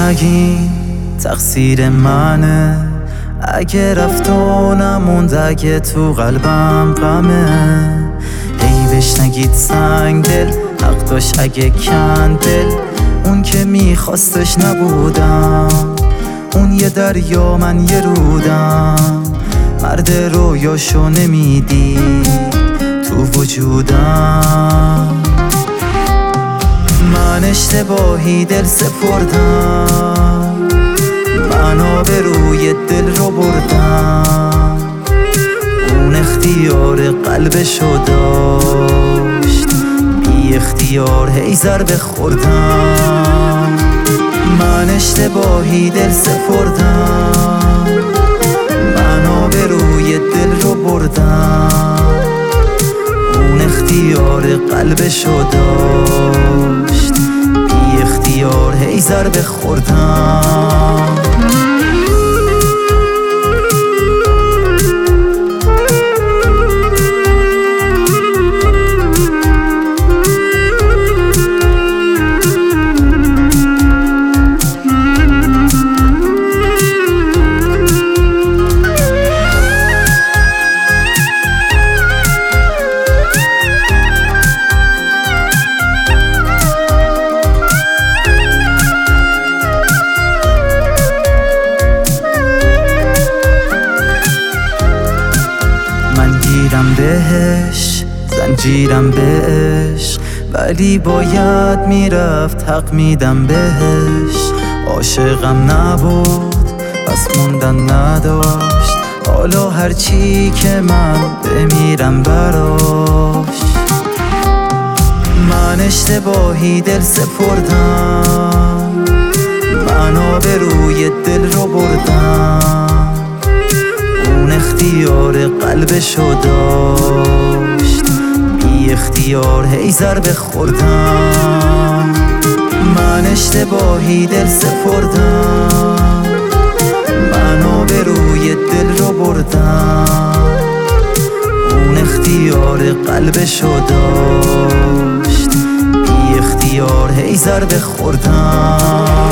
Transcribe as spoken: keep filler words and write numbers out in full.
نگین تقصیر منه، اگه رفت و نموند، اگه تو قلبم غمه. ای بهش نگید سنگ دل، حق داشت اگه کندل. اون که میخواستش نبودم، اون یه دریا من یه رودم. مرد رویاشو نمیدید تو وجودم. من اشتباهی دل سپردم، من آبروی دل رو بردم. اون اختیار قلبشو داشت، بی اختیار هی ضربه خوردم. من اشتباهی دل سپردم، من آبروی دل رو بردم. اون اختیار قلبشو داشت، بی اختیار هی ضربه خوردم. گیرم بهش، زنجیرم بهش، ولی باید میرفت، حق میدم بهش. عاشقم نبود پس موندن نداشت، حالا هرچی که من بمیرم براش. من اشتباهی دل سپردم، من آبروی دل رو بردم. اون اختیار قلبشو داشت، بی اختیار هی ضربه خوردم. من اشتباهی دل سپردم، من آبروی دل رو بردم. اون اختیار قلبشو داشت، بی اختیار هی ضربه خوردم.